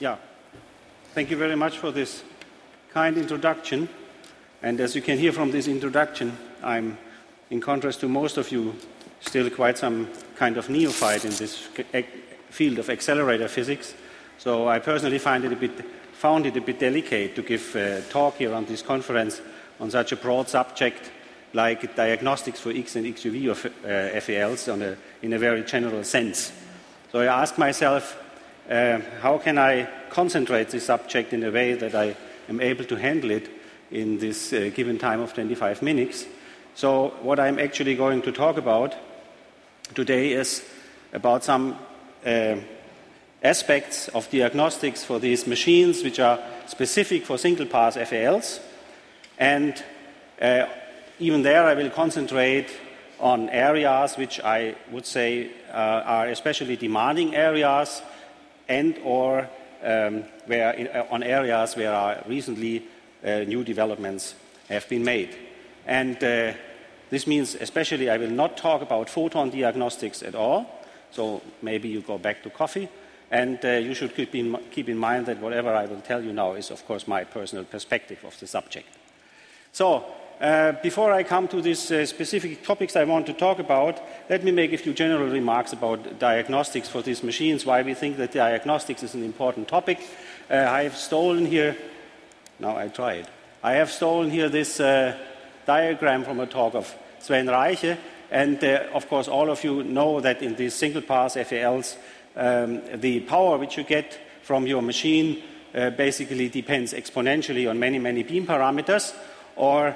Yeah, thank you very much for this kind introduction. And as you can hear from this introduction, I'm, in contrast to most of you, still quite some kind of neophyte in this field of accelerator physics. So I personally found it a bit delicate to give a talk here on this conference on such a broad subject like diagnostics for X and XUV of FELs in a very general sense. So I asked myself, how can I concentrate this subject in a way that I am able to handle it in this given time of 25 minutes? So what I'm actually going to talk about today is about some aspects of diagnostics for these machines which are specific for single-pass FELs. And even there I will concentrate on areas which I would say are especially demanding areas and or on areas where recently new developments have been made. And this means especially I will not talk about photon diagnostics at all, so maybe you go back to coffee. And you should keep in mind that whatever I will tell you now is, of course, my personal perspective of the subject. So before I come to these specific topics I want to talk about, let me make a few general remarks about diagnostics for these machines, why we think that diagnostics is an important topic. I have stolen here, now I try it, I have stolen here this diagram from a talk of Sven Reiche, and of course all of you know that in these single-pass FELs, the power which you get from your machine basically depends exponentially on many, many beam parameters, or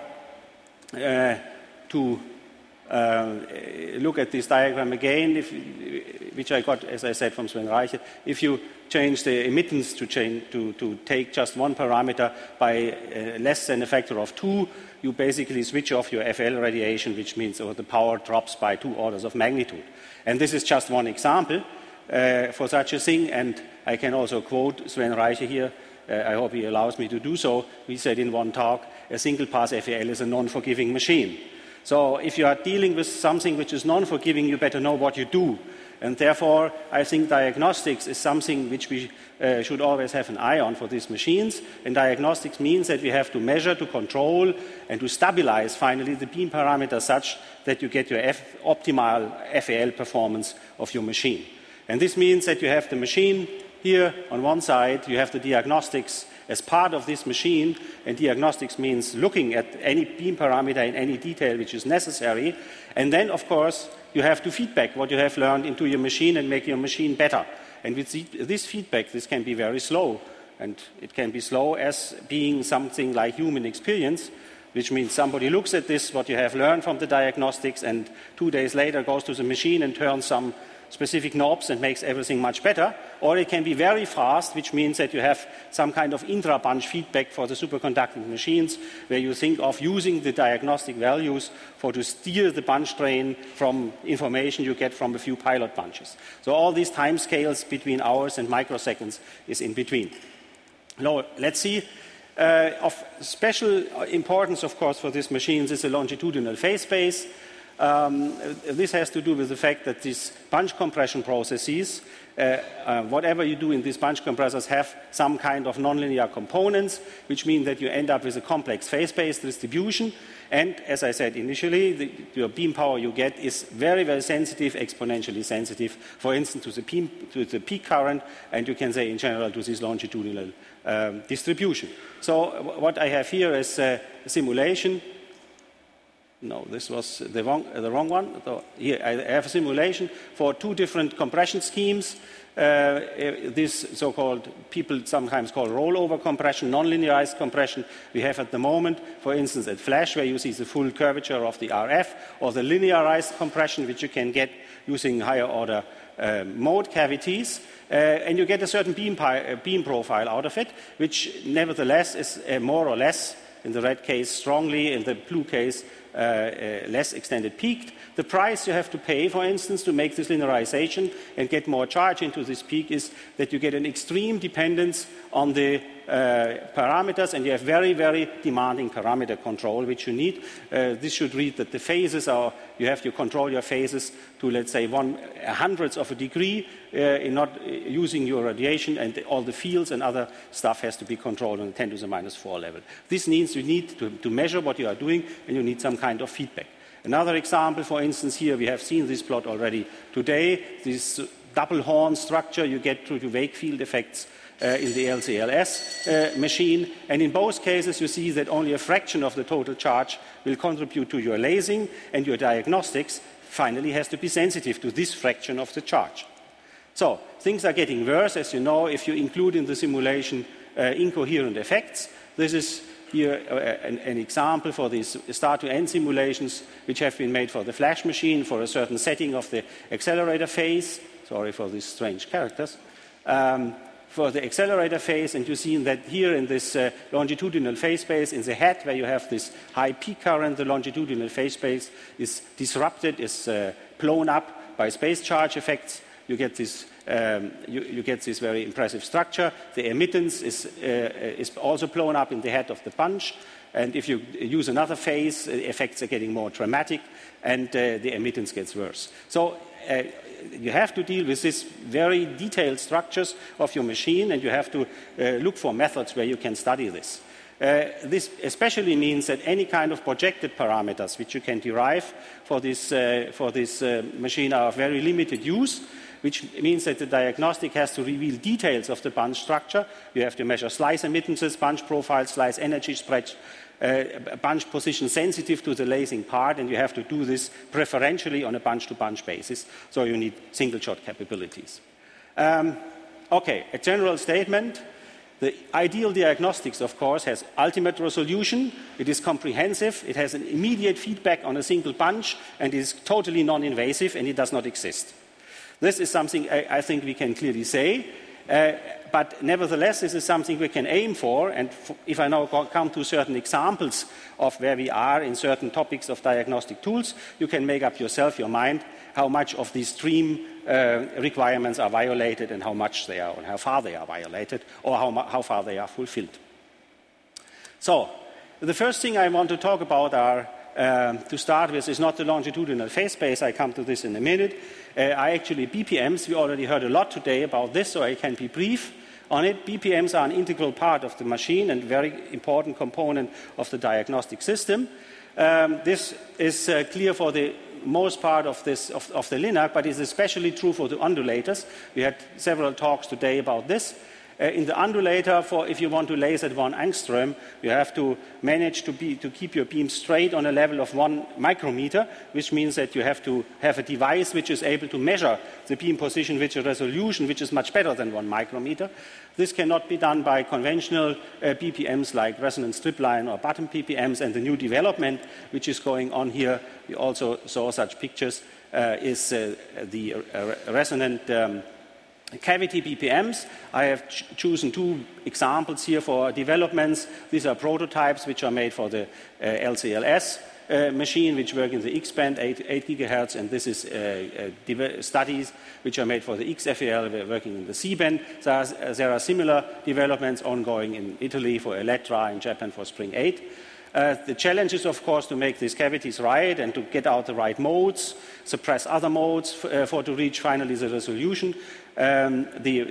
to look at this diagram again, which I got, as I said, from Sven Reiche. If you change the emittance to take just one parameter by less than a factor of 2, you basically switch off your FL radiation, which means the power drops by 2 orders of magnitude. And this is just one example for such a thing, and I can also quote Sven Reiche here. I hope he allows me to do so. We said in one talk, a single-pass FEL is a non-forgiving machine. So if you are dealing with something which is non-forgiving, you better know what you do. And therefore, I think diagnostics is something which we should always have an eye on for these machines. And diagnostics means that we have to measure, to control, and to stabilize, finally, the beam parameters such that you get your optimal FEL performance of your machine. And this means that you have the machine here on one side, you have the diagnostics as part of this machine, and diagnostics means looking at any beam parameter in any detail which is necessary. And then, of course, you have to feedback what you have learned into your machine and make your machine better. And with this feedback, this can be very slow. And it can be slow as being something like human experience, which means somebody looks at this, what you have learned from the diagnostics, and 2 days later goes to the machine and turns some specific knobs and makes everything much better. Or it can be very fast, which means that you have some kind of intra-bunch feedback for the superconducting machines, where you think of using the diagnostic values to steer the bunch train from information you get from a few pilot bunches. So all these time scales between hours and microseconds is in between. Now, let's see. Of special importance, of course, for these machines is the longitudinal phase space. This has to do with the fact that these bunch compression processes, whatever you do in these bunch compressors, have some kind of nonlinear components, which mean that you end up with a complex phase-space distribution. And as I said initially, your beam power you get is very, very sensitive, exponentially sensitive, for instance, to the peak current, and you can say in general to this longitudinal distribution. So what I have here is a simulation. No, this was the wrong one. So here I have a simulation for 2 different compression schemes. This so-called, people sometimes call rollover compression, non-linearized compression we have at the moment, for instance, at Flash, where you see the full curvature of the RF, or the linearized compression, which you can get using higher order mode cavities. And you get a certain beam profile out of it, which nevertheless is more or less, in the red case strongly, in the blue case less extended peaked. The price you have to pay, for instance, to make this linearization and get more charge into this peak is that you get an extreme dependence on the parameters, and you have very, very demanding parameter control, which you need. This should read that the phases are, you have to control your phases to, let's say, 1/100th of a degree in not using your radiation, and all the fields and other stuff has to be controlled on the 10 to the minus 4 level. This means you need to measure what you are doing, and you need some kind of feedback. Another example, for instance, here we have seen this plot already today, this double horn structure you get through the wake field effects in the LCLS machine, and in both cases you see that only a fraction of the total charge will contribute to your lasing, and your diagnostics finally has to be sensitive to this fraction of the charge. So things are getting worse, as you know, if you include in the simulation incoherent effects. This is here an example for these start-to-end simulations which have been made for the flash machine for a certain setting of the accelerator phase. Sorry for these strange characters. For the accelerator phase, and you see that here in this longitudinal phase space in the head where you have this high peak current, the longitudinal phase space is disrupted, is blown up by space charge effects. You get this very impressive structure. The emittance is also blown up in the head of the punch, and if you use another phase, the effects are getting more dramatic, and the emittance gets worse. So you have to deal with these very detailed structures of your machine, and you have to look for methods where you can study this. This especially means that any kind of projected parameters which you can derive for this machine are of very limited use, which means that the diagnostic has to reveal details of the bunch structure. You have to measure slice emittances, bunch profiles, slice energy spread, bunch position sensitive to the lasing part, and you have to do this preferentially on a bunch-to-bunch basis, so you need single-shot capabilities. Okay, a general statement. The ideal diagnostics, of course, has ultimate resolution, it is comprehensive, it has an immediate feedback on a single bunch, and is totally non-invasive, and it does not exist. This is something I think we can clearly say. But nevertheless, this is something we can aim for, and if I now come to certain examples of where we are in certain topics of diagnostic tools, you can make up yourself your mind how much of these stream requirements are violated and how much they are, or how far they are violated, or how far they are fulfilled. So, the first thing I want to talk about are, to start with, is not the longitudinal phase space. I come to this in a minute. Actually, BPMs, we already heard a lot today about this, so I can be brief on it. BPMs are an integral part of the machine and very important component of the diagnostic system. This is clear for the most part of the LINAC, but is especially true for the undulators. We had several talks today about this. In the undulator, if you want to laser at 1 angstrom, you have to manage to keep your beam straight on a level of 1 micrometer, which means that you have to have a device which is able to measure the beam position with a resolution which is much better than 1 micrometer. This cannot be done by conventional BPMs like resonance stripline or bottom BPMs, and the new development which is going on here, we also saw such pictures, is the resonant cavity BPMs. I have chosen 2 examples here for developments. These are prototypes which are made for the LCLS machine, which work in the X-band, 8 gigahertz, and this is studies which are made for the XFEL, working in the C-band. There are similar developments ongoing in Italy for Elettra, in Japan for Spring 8. The challenge is, of course, to make these cavities right and to get out the right modes, suppress other modes to reach finally the resolution. The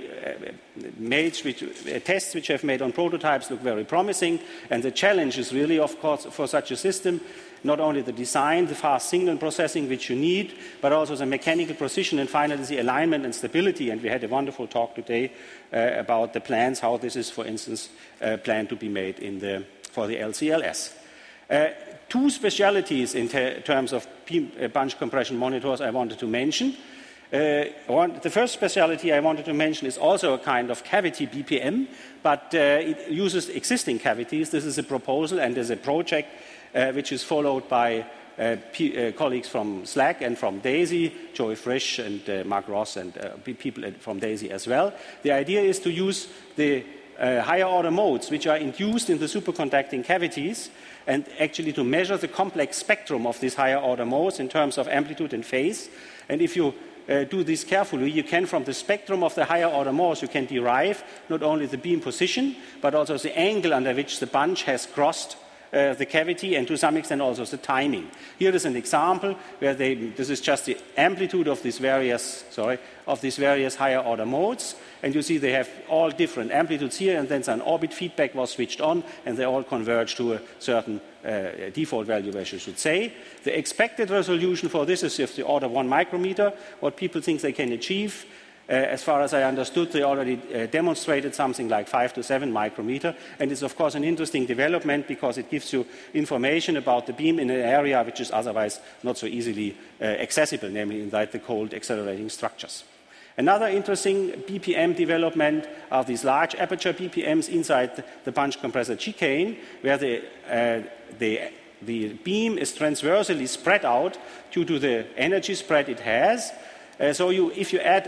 tests which I've made on prototypes look very promising, and the challenge is really, of course, for such a system, not only the design, the fast signal processing which you need, but also the mechanical precision and finally the alignment and stability. And we had a wonderful talk today about the plans, how this is, for instance, planned to be made for the LCLS. 2 specialities in terms of bunch compression monitors I wanted to mention. The first specialty I wanted to mention is also a kind of cavity BPM, but it uses existing cavities. This is a proposal and is a project which is followed by colleagues from SLAC and from DAISY, Joey Frisch and Mark Ross, and people from DAISY as well. The idea is to use the higher order modes which are induced in the superconducting cavities, and actually to measure the complex spectrum of these higher order modes in terms of amplitude and phase. And if you do this carefully, you can, from the spectrum of the higher order modes, you can derive not only the beam position, but also the angle under which the bunch has crossed the cavity and to some extent also the timing. Here is an example where this is just the amplitude of these various higher order modes, and you see they have all different amplitudes here, and then an orbit feedback was switched on, and they all converge to a certain default value, as you should say. The expected resolution for this is of the order 1 micrometer. What people think they can achieve, as far as I understood, they already demonstrated something like 5 to 7 micrometer, and it's of course an interesting development because it gives you information about the beam in an area which is otherwise not so easily accessible, namely inside the cold accelerating structures. Another interesting BPM development are these large aperture BPMs inside the punch compressor chicane, where the beam is transversally spread out due to the energy spread it has. So if you add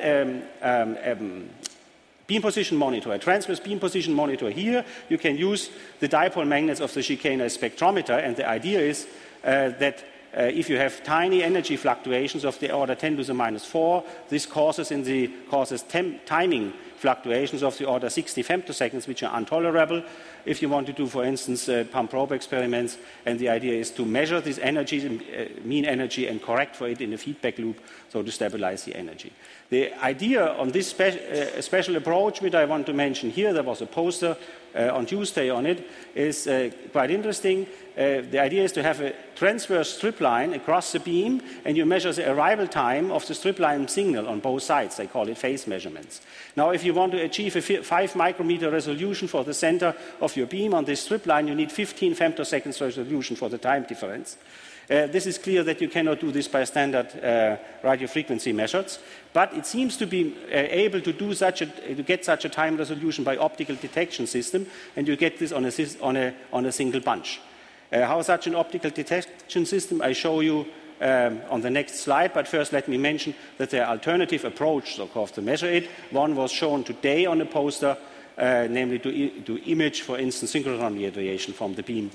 beam position monitor, a transverse beam position monitor here, you can use the dipole magnets of the chicane as spectrometer, and the idea is that if you have tiny energy fluctuations of the order 10 to the minus 4, this causes timing fluctuations of the order 60 femtoseconds, which are intolerable if you want to do, for instance, pump probe experiments. And the idea is to measure this energy, mean energy, and correct for it in a feedback loop, so to stabilize the energy. The idea on this special approach, which I want to mention here, there was a poster on Tuesday on it, is quite interesting. The idea is to have a transverse strip line across the beam, and you measure the arrival time of the strip line signal on both sides. They call it phase measurements. Now, if you want to achieve a 5 micrometer resolution for the center of your beam on this strip line, you need 15 femtoseconds resolution for the time difference. This is clear that you cannot do this by standard radio frequency methods, but it seems to be able to get such a time resolution by optical detection system, and you get this on a single bunch. How such an optical detection system, I show you on the next slide, but first let me mention that there are alternative approaches, so-called, to measure it. One was shown today on a poster, namely to image, for instance, synchrotron radiation from the beam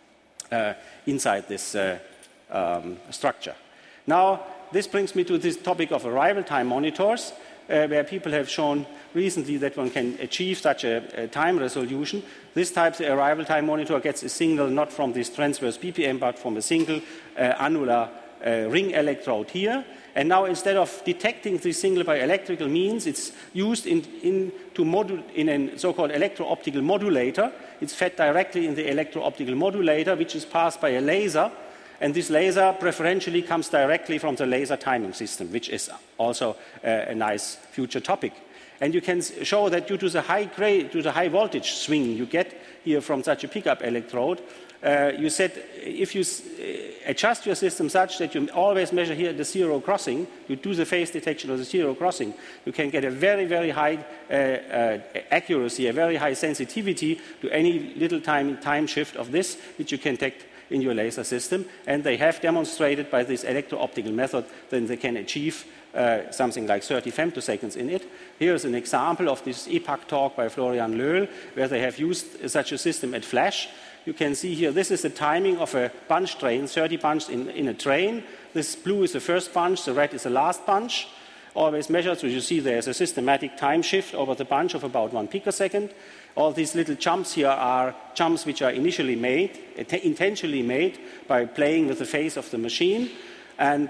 inside this structure. Now, this brings me to this topic of arrival time monitors, where people have shown recently that one can achieve such a time resolution. This type of arrival time monitor gets a signal not from this transverse BPM, but from a single annular ring electrode here. And now, instead of detecting this signal by electrical means, it's used in a so-called electro-optical modulator. It's fed directly in the electro-optical modulator, which is passed by a laser. And this laser preferentially comes directly from the laser timing system, which is also a nice future topic. And you can show that due to the high voltage swing you get here from such a pickup electrode, you said if you adjust your system such that you always measure here at the zero crossing, you do the phase detection of the zero crossing, you can get a very, very high accuracy, a very high sensitivity to any little time shift of this, which you can detect in your laser system. And they have demonstrated by this electro-optical method that they can achieve something like 30 femtoseconds in it. Here is an example of this EPAC talk by Florian Löhl, where they have used such a system at Flash. You can see here, this is the timing of a bunch train, 30 bunches in a train. This blue is the first bunch, the red is the last bunch. Always measured, so you see there's a systematic time shift over the bunch of about 1 picosecond. All these little jumps here are jumps which are initially made, intentionally made by playing with the phase of the machine. And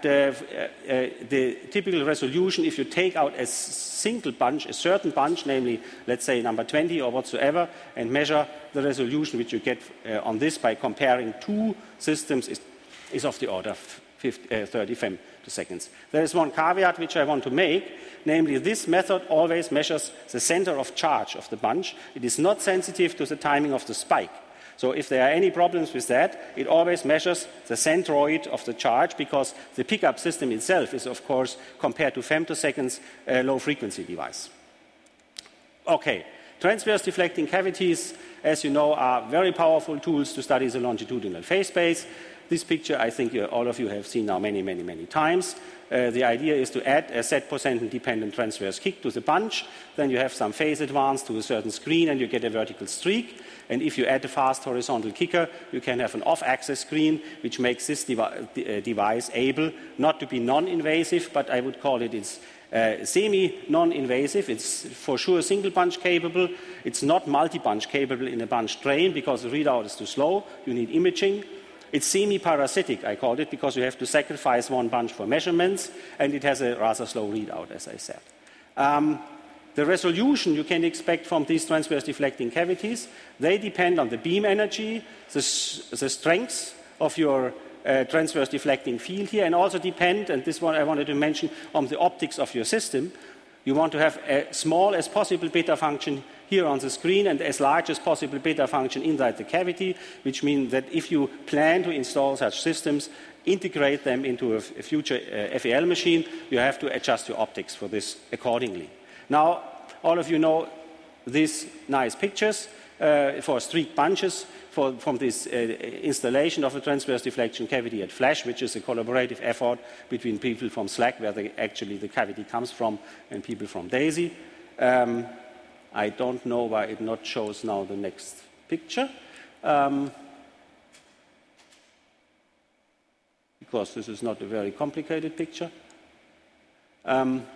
the typical resolution, if you take out a single bunch, a certain bunch, namely, let's say, number 20 or whatsoever, and measure the resolution which you get on this by comparing two systems, is of the order of 30 femtoseconds. There is one caveat which I want to make, namely, this method always measures the center of charge of the bunch. It is not sensitive to the timing of the spike. So if there are any problems with that, it always measures the centroid of the charge, because the pickup system itself is, of course, compared to femtoseconds, a low-frequency device. Okay, transverse deflecting cavities, as you know, are very powerful tools to study the longitudinal phase space. This picture, I think all of you have seen now many, many, many times. The idea is to add a Z%-dependent transverse kick to the bunch. Then you have some phase advance to a certain screen, and you get a vertical streak. And if you add a fast horizontal kicker, you can have an off-axis screen, which makes this device able not to be non-invasive, but I would call it its semi-non-invasive. It's for sure single punch capable. It's not multi-punch capable in a bunch train because the readout is too slow. You need imaging. It's semi-parasitic, I called it, because you have to sacrifice one bunch for measurements, and it has a rather slow readout, as I said. The resolution you can expect from these transverse deflecting cavities, they depend on the beam energy, the strength of your transverse deflecting field here, and also depend, and this one I wanted to mention, on the optics of your system. You want to have as small as possible beta function here on the screen and as large as possible beta function inside the cavity, which means that if you plan to install such systems, integrate them into a future FEL machine, you have to adjust your optics for this accordingly. Now, all of you know these nice pictures for street bunches from this installation of a transverse deflection cavity at Flash, which is a collaborative effort between people from SLAC, where actually the cavity comes from, and people from DAISY. I don't know why it not shows now the next picture. Because this is not a very complicated picture. Can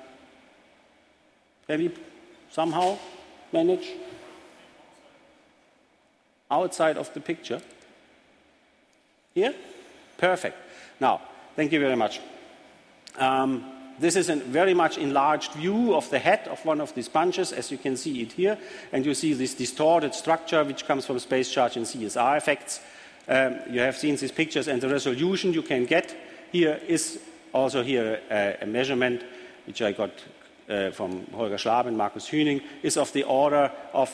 we somehow manage outside of the picture? Here? Perfect. Now, thank you very much. This is a very much enlarged view of the head of one of these bunches, as you can see it here. And you see this distorted structure, which comes from space charge and CSR effects. You have seen these pictures, and the resolution you can get here is also here a measurement, which I got from Holger Schlab and Markus Hüning, is of the order of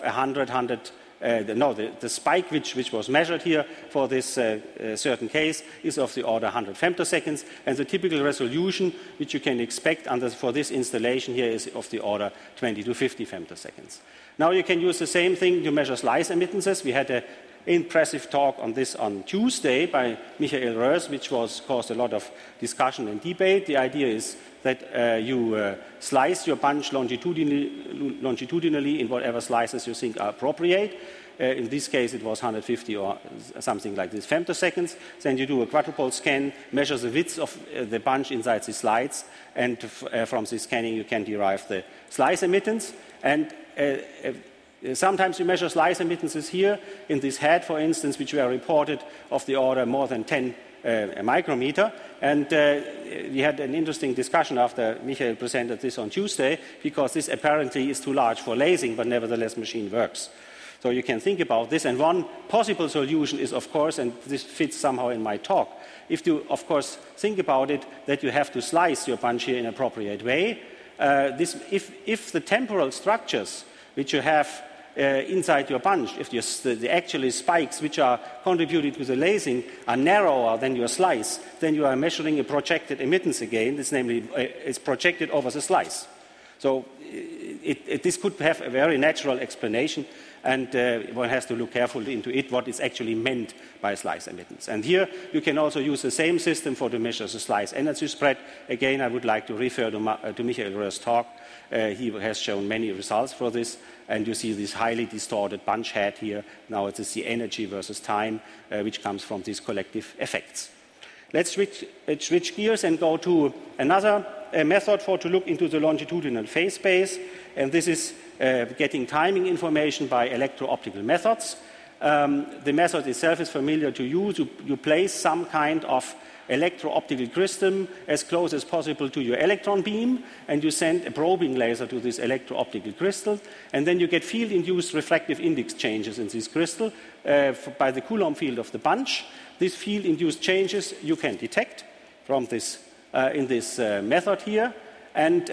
the spike which was measured here for this certain case is of the order 100 femtoseconds, and the typical resolution which you can expect for this installation here is of the order 20 to 50 femtoseconds. Now you can use the same thing to measure slice emittances. We had an impressive talk on this on Tuesday by Michael Roes, which caused a lot of discussion and debate. The idea is that you slice your bunch longitudinally in whatever slices you think are appropriate. In this case, it was 150 or something like this femtoseconds. Then you do a quadrupole scan, measure the width of the bunch inside the slides, and from the scanning you can derive the slice emittance. And sometimes you measure slice emittances here in this head, for instance, which were reported of the order more than 10 micrometer. And we had an interesting discussion after Michael presented this on Tuesday, because this apparently is too large for lasing, but nevertheless machine works. So you can think about this. And one possible solution is, of course, and this fits somehow in my talk, if you, of course, think about it, that you have to slice your bunch here in an appropriate way. If the temporal structures which you have inside your bunch, if the actual spikes which are contributed to the lasing are narrower than your slice, then you are measuring a projected emittance again. It's namely it's projected over the slice. So this could have a very natural explanation, and one has to look carefully into it, what is actually meant by slice emittance. And here you can also use the same system to measure the slice energy spread. Again, I would like to refer to Michael Roes' talk. He has shown many results for this, and you see this highly distorted bunch head here. Now it is the energy versus time, which comes from these collective effects. Let's switch gears and go to another method to look into the longitudinal phase space, and this is getting timing information by electro-optical methods. The method itself is familiar to you. You place some kind of electro-optical crystal as close as possible to your electron beam, and you send a probing laser to this electro-optical crystal, and then you get field-induced refractive index changes in this crystal by the Coulomb field of the bunch. These field-induced changes you can detect from this in this method here, and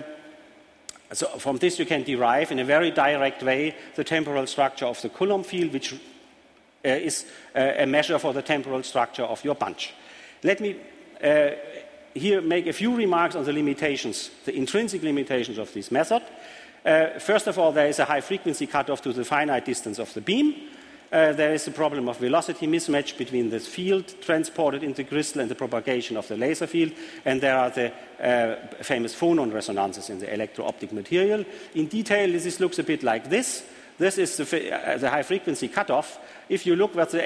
so from this you can derive in a very direct way the temporal structure of the Coulomb field, which is a measure for the temporal structure of your bunch. Let me here make a few remarks on the limitations, the intrinsic limitations of this method. First of all, there is a high frequency cutoff to the finite distance of the beam. There is a problem of velocity mismatch between the field transported in the crystal and the propagation of the laser field, and there are the famous phonon resonances in the electro-optic material. In detail, this looks a bit like this. This is the high frequency cutoff. If you look at the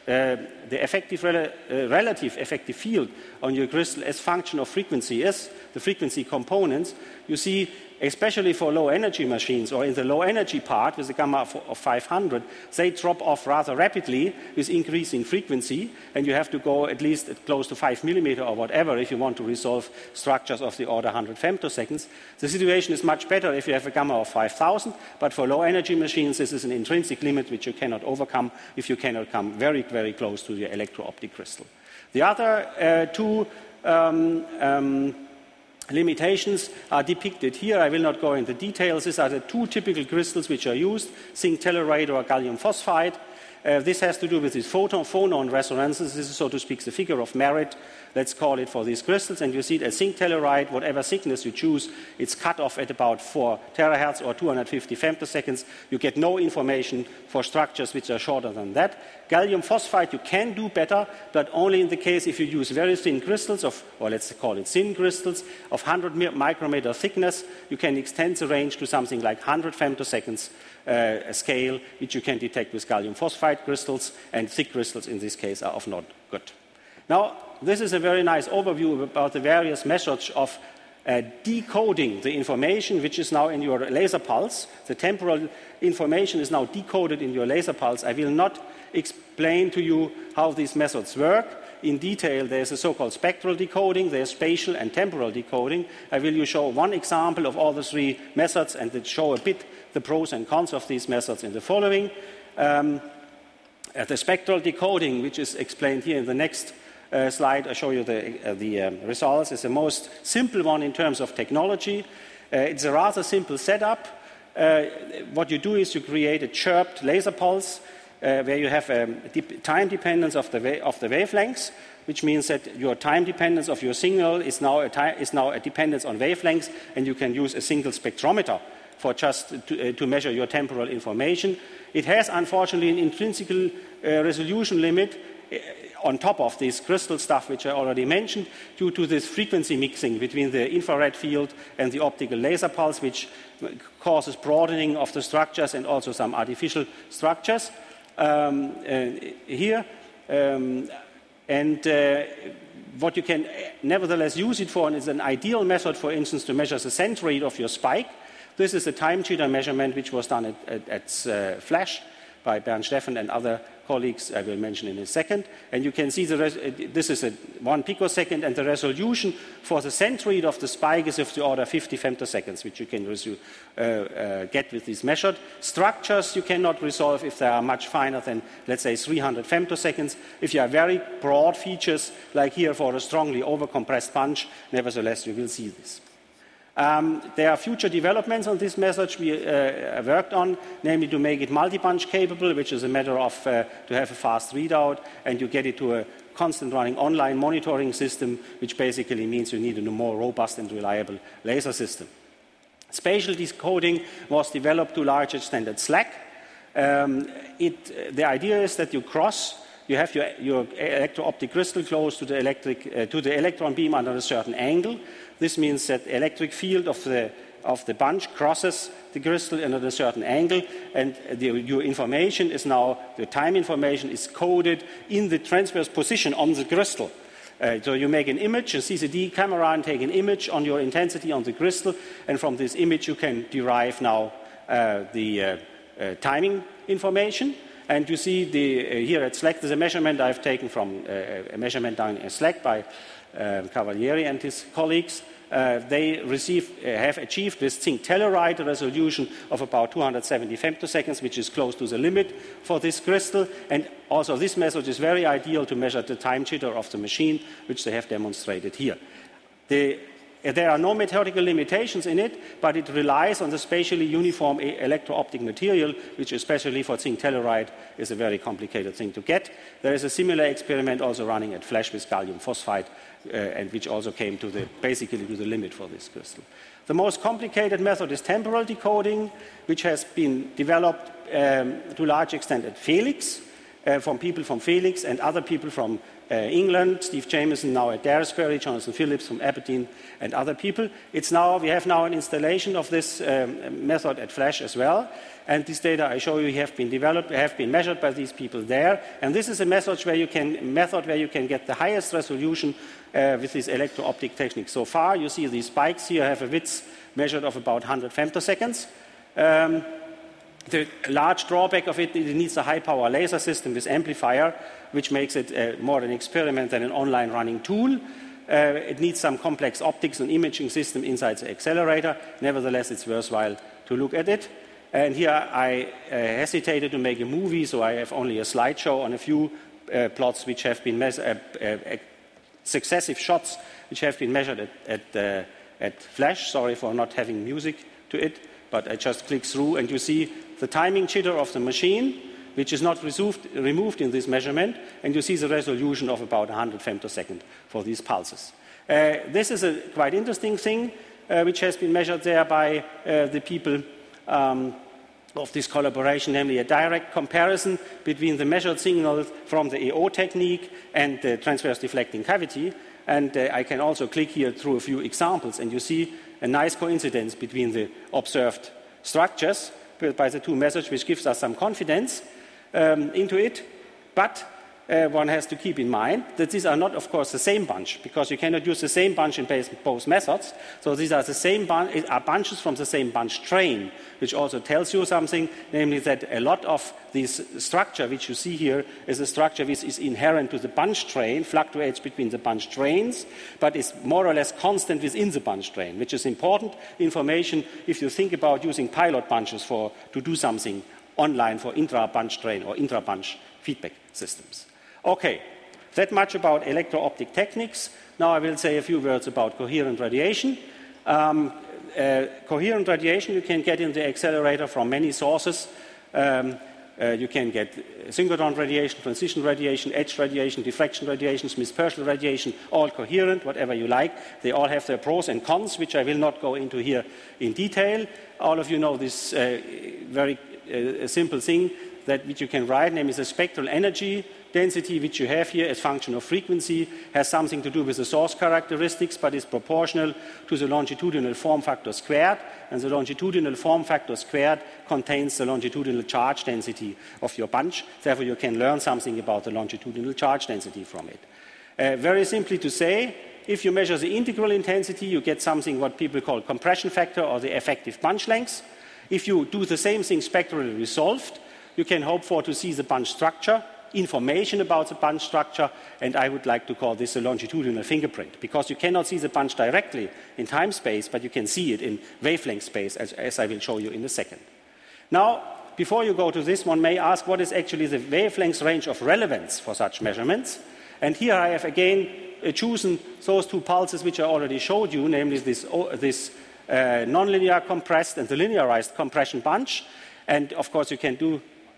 relative effective field on your crystal as function of frequency is, the frequency components, you see, especially for low energy machines or in the low energy part with a gamma of 500, they drop off rather rapidly with increasing frequency, and you have to go at least close to 5 millimeter or whatever if you want to resolve structures of the order 100 femtoseconds. The situation is much better if you have a gamma of 5,000, but for low energy machines this is an intrinsic limit which you cannot overcome if you cannot come very, very close to the electro-optic crystal. The other two limitations are depicted here. I will not go into details. These are the two typical crystals which are used, zinc telluride or gallium phosphide. This has to do with these phonon resonances. This is, so to speak, the figure of merit, let's call it, for these crystals. And you see that zinc telluride, whatever thickness you choose, it's cut off at about 4 terahertz or 250 femtoseconds. You get no information for structures which are shorter than that. Gallium phosphide you can do better, but only in the case if you use very thin crystals or let's call it thin crystals of 100 micrometer thickness. You can extend the range to something like 100 femtoseconds scale, which you can detect with gallium phosphide crystals, and thick crystals in this case are of not good. Now, this is a very nice overview about the various methods of decoding the information which is now in your laser pulse. The temporal information is now decoded in your laser pulse. I will not explain to you how these methods work in detail. There is a so-called spectral decoding, there is spatial and temporal decoding. I will show one example of all the three methods and show a bit the pros and cons of these methods in the following. The spectral decoding, which is explained here in the next slide, I show you the results, is the most simple one in terms of technology. It's a rather simple setup. What you do is you create a chirped laser pulse where you have time dependence of the wavelengths, which means that your time dependence of your signal is now a dependence on wavelengths, and you can use a single spectrometer for just to measure your temporal information. It has, unfortunately, an intrinsic resolution limit on top of this crystal stuff which I already mentioned, due to this frequency mixing between the infrared field and the optical laser pulse, which causes broadening of the structures and also some artificial structures here. What you can nevertheless use it for, and is an ideal method, for instance, to measure the centroid of your spike. This is a time jitter measurement which was done at FLASH by Bernd Steffen and other colleagues I will mention in a second. And you can see this is 1 picosecond, and the resolution for the centroid of the spike is of the order 50 femtoseconds, which you can get with these measured. Structures you cannot resolve if they are much finer than, let's say, 300 femtoseconds. If you have very broad features, like here for a strongly overcompressed punch, nevertheless you will see this. There are future developments on this method we worked on, namely to make it multi-punch capable, which is a matter of to have a fast readout, and you get it to a constant running online monitoring system, which basically means you need a more robust and reliable laser system. Spatial decoding was developed to a large extent at SLAC. The idea is that you have your electro-optic crystal close to the electron beam under a certain angle. This means that the electric field of the bunch crosses the crystal under a certain angle, and your information is now, the time information is coded in the transverse position on the crystal. So you make an image, a CCD camera, and take an image on your intensity on the crystal, and from this image you can derive now the timing information. And you see here at SLAC, there's a measurement I've taken from a measurement done at SLAC by Cavalieri and his colleagues. They have achieved with zinc telluride a resolution of about 270 femtoseconds, which is close to the limit for this crystal. And also this method is very ideal to measure the time jitter of the machine, which they have demonstrated here. There are no methodical limitations in it, but it relies on the spatially uniform electro-optic material, which especially for zinc telluride is a very complicated thing to get. There is a similar experiment also running at FLASH with gallium phosphide, and which also came basically to the limit for this crystal. The most complicated method is temporal decoding, which has been developed to a large extent at Felix. from people from Felix and other people from England, Steve Jameson now at Daresbury, Jonathan Phillips from Aberdeen, and other people. We have now an installation of this method at Flash as well, and these data I show you have been measured by these people there. And this is a method where you can get the highest resolution with this electro-optic technique. So far, you see these spikes here have a width measured of about 100 femtoseconds. The large drawback of it needs a high-power laser system with amplifier, which makes it more an experiment than an online running tool. It needs some complex optics and imaging system inside the accelerator. Nevertheless, it's worthwhile to look at it. And here I hesitated to make a movie, so I have only a slideshow on a few plots which have been successive shots which have been measured at Flash. Sorry for not having music to it, but I just click through and you see the timing jitter of the machine, which is not removed in this measurement, and you see the resolution of about 100 femtosecond for these pulses. This is a quite interesting thing which has been measured there by the people of this collaboration, namely a direct comparison between the measured signals from the AO technique and the transverse deflecting cavity. And I can also click here through a few examples, and you see a nice coincidence between the observed structures by the two methods, which gives us some confidence into it. But one has to keep in mind that these are not, of course, the same bunch, because you cannot use the same bunch in both methods. So these are the same bunches from the same bunch train, which also tells you something, namely that a lot of this structure, which you see here, is a structure which is inherent to the bunch train, fluctuates between the bunch trains, but is more or less constant within the bunch train, which is important information if you think about using pilot bunches to do something online for intra-bunch train or intra-bunch feedback systems. Okay, that much about electro-optic techniques. Now I will say a few words about coherent radiation. Coherent radiation you can get in the accelerator from many sources. You can get synchrotron radiation, transition radiation, edge radiation, diffraction radiation, Smith-Purcell radiation, all coherent, whatever you like. They all have their pros and cons, which I will not go into here in detail. All of you know this very simple thing which you can write, namely the spectral energy density, which you have here as function of frequency, has something to do with the source characteristics, but is proportional to the longitudinal form factor squared, and the longitudinal form factor squared contains the longitudinal charge density of your bunch. Therefore, you can learn something about the longitudinal charge density from it. Very simply to say, if you measure the integral intensity, you get something what people call compression factor or the effective bunch length. If you do the same thing spectrally resolved, you can hope for to see the bunch structure, information about the bunch structure, and I would like to call this a longitudinal fingerprint, because you cannot see the bunch directly in time space, but you can see it in wavelength space, as I will show you in a second. Now, before you go to this, one may ask what is actually the wavelength range of relevance for such measurements. And here I have again chosen those two pulses which I already showed you, namely this nonlinear compressed and the linearized compression bunch. And of course you can do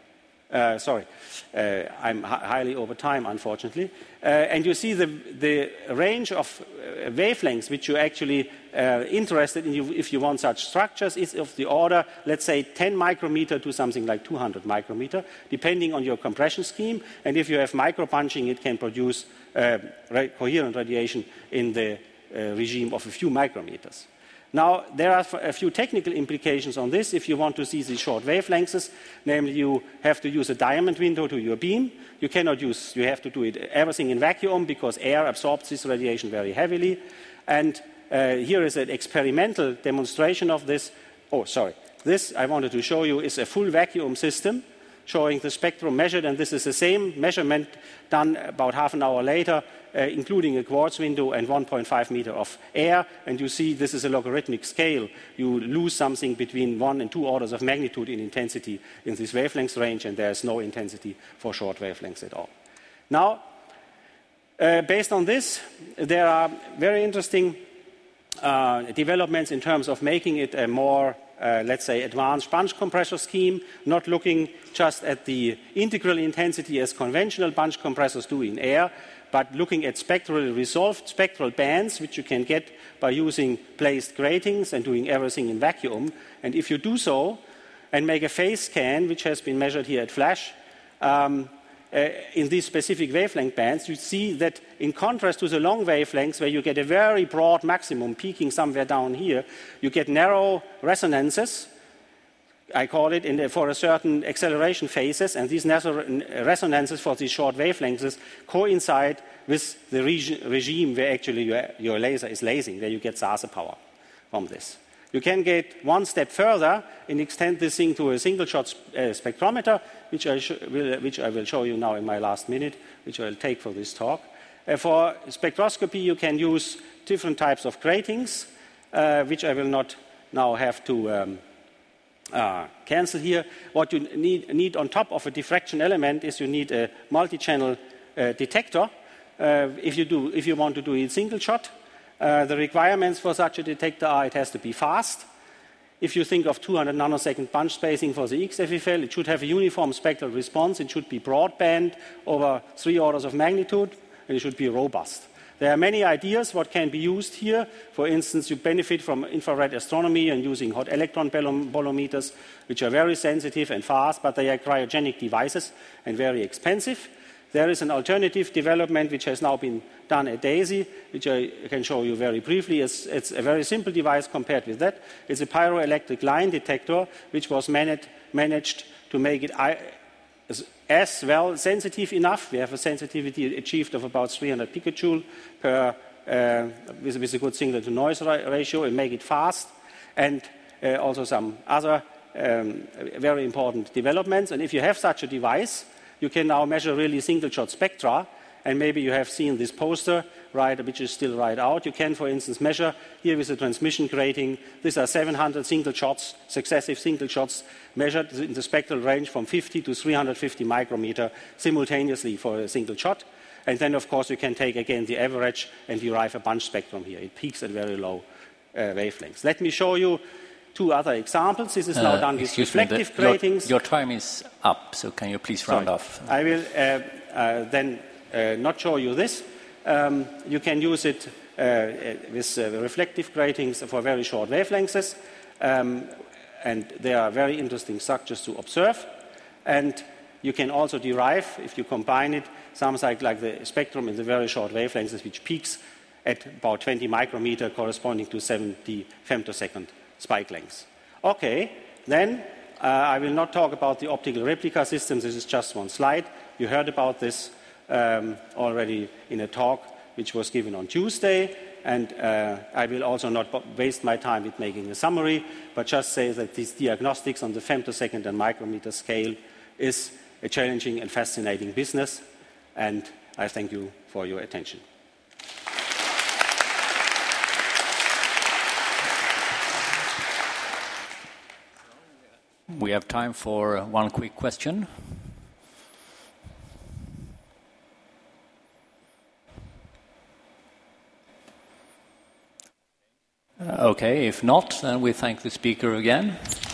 I'm highly over time, unfortunately. And you see the range of wavelengths which you're actually interested in if you want such structures is of the order, let's say, 10 micrometer to something like 200 micrometer, depending on your compression scheme. And if you have micro-bunching, it can produce coherent radiation in the regime of a few micrometers. Now, there are a few technical implications on this if you want to see these short wavelengths. Namely, you have to use a diamond window to your beam. You have to do everything in vacuum because air absorbs this radiation very heavily. And here is an experimental demonstration of this. This I wanted to show you is a full vacuum system showing the spectrum measured, and this is the same measurement done about half an hour later, including a quartz window and 1.5 meter of air. And you see this is a logarithmic scale. You lose something between 1 and 2 orders of magnitude in intensity in this wavelength range, and there is no intensity for short wavelengths at all. Now, based on this, there are very interesting developments in terms of making it a more let's say, advanced bunch compressor scheme, not looking just at the integral intensity as conventional bunch compressors do in air, but looking at spectrally resolved spectral bands, which you can get by using placed gratings and doing everything in vacuum. And if you do so and make a phase scan, which has been measured here at Flash, in these specific wavelength bands, you see that in contrast to the long wavelengths where you get a very broad maximum peaking somewhere down here, you get narrow resonances, I call it, for a certain acceleration phases, and these resonances for these short wavelengths coincide with the regime where actually your laser is lasing, where you get Sase power from this. You can get one step further and extend this thing to a single-shot spectrometer, which I will show you now in my last minute, which I will take for this talk. For spectroscopy, you can use different types of gratings, which I will not now have to cancel here. What you need on top of a diffraction element is you need a multi-channel detector. If you want to do it single shot, the requirements for such a detector are it has to be fast. If you think of 200 nanosecond bunch spacing for the XFFL, it should have a uniform spectral response. It should be broadband over 3 orders of magnitude, and it should be robust. There are many ideas what can be used here. For instance, you benefit from infrared astronomy and using hot electron bolometers, which are very sensitive and fast, but they are cryogenic devices and very expensive. There is an alternative development which has now been done at DAISY, which I can show you very briefly. It's a very simple device compared with that. It's a pyroelectric line detector, which was managed to make it as well sensitive enough. We have a sensitivity achieved of about 300 picojoule per, with a good signal-to-noise ratio, and make it fast, and also some other very important developments. And if you have such a device, you can now measure really single-shot spectra, and maybe you have seen this poster, right, which is still right out. You can, for instance, measure here with a transmission grating. These are 700 single shots, successive single shots, measured in the spectral range from 50 to 350 micrometer simultaneously for a single shot. And then, of course, you can take again the average and derive a bunch spectrum here. It peaks at very low wavelengths. Let me show you 2 other examples. This is now done with reflective gratings. Your time is up, so can you please round off? I will then not show you this. You can use it with reflective gratings for very short wavelengths, and they are very interesting structures to observe. And you can also derive, if you combine it, something like the spectrum in the very short wavelengths, which peaks at about 20 micrometer, corresponding to 70 femtosecond spike lengths. Okay, then I will not talk about the optical replica systems. This is just one slide. You heard about this already in a talk which was given on Tuesday, and I will also not waste my time with making a summary, but just say that these diagnostics on the femtosecond and micrometer scale is a challenging and fascinating business, and I thank you for your attention. We have time for one quick question. Okay, if not, then we thank the speaker again.